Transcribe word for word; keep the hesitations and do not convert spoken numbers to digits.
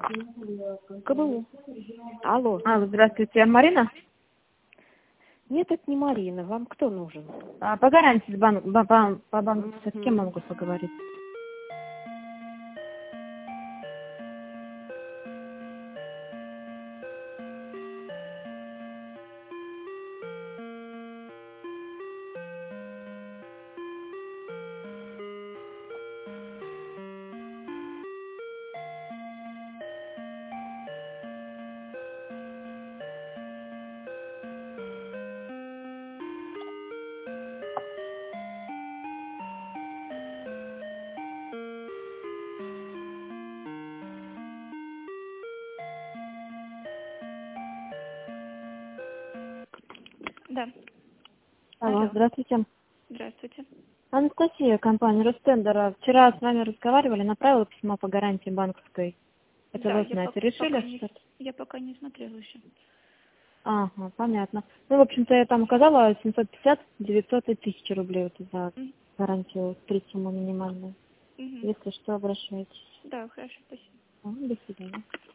КБУ. Алло. Алло, здравствуйте, Марина? Нет, это не Марина. Вам кто нужен? А, по гарантии с бан... ба- ба- по банку, с кем могу поговорить? Да. Алло, Алло. здравствуйте. Здравствуйте. Анастасия, компания Ростендер. Вчера с вами разговаривали, направила письмо по гарантии банковской. Это Да, вы я знаете, пок- решили пока не, что-то? я пока не смотрела еще. Ага, понятно. Ну, в общем-то, я там указала семьсот пятьдесят, девятьсот и тысяча рублей вот за М, гарантию, три суммы минимальные. мгм. Если что, обращайтесь. Да, хорошо, спасибо. Ага, до свидания.